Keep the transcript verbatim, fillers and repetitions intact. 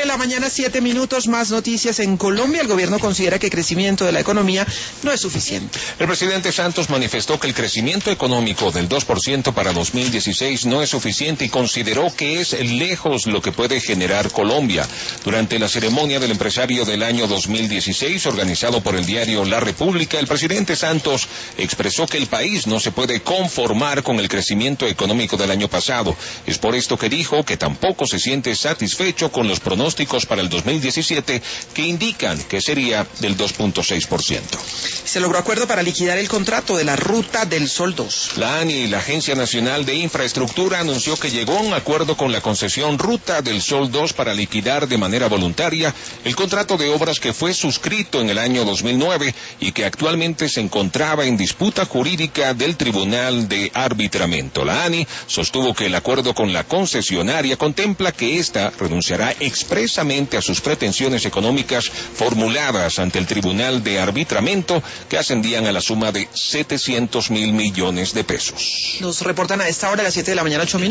de la mañana, siete minutos, más noticias en Colombia. El gobierno considera que el crecimiento de la economía no es suficiente. El presidente Santos manifestó que el crecimiento económico del dos por ciento para dos mil dieciséis no es suficiente y consideró que es lejos lo que puede generar Colombia. Durante la ceremonia del empresario del año dos mil dieciséis, organizado por el diario La República, el presidente Santos expresó que el país no se puede conformar con el crecimiento económico del año pasado. Es por esto que dijo que tampoco se siente satisfecho con los pronósticos para el dos mil diecisiete que indican que sería del dos punto seis por ciento. Se logró acuerdo para liquidar el contrato de la Ruta del Sol dos. La ANI, la Agencia Nacional de Infraestructura, anunció que llegó a un acuerdo con la concesión Ruta del Sol dos para liquidar de manera voluntaria el contrato de obras que fue suscrito en el año dos mil nueve y que actualmente se encontraba en disputa jurídica del Tribunal de Arbitramiento. La ANI sostuvo que el acuerdo con la concesionaria contempla que ésta renunciará expresamente a sus pretensiones económicas formuladas ante el Tribunal de Arbitramiento, que ascendían a la suma de setecientos mil millones de pesos. Nos reportan a esta hora, a las siete de la mañana, ocho minutos.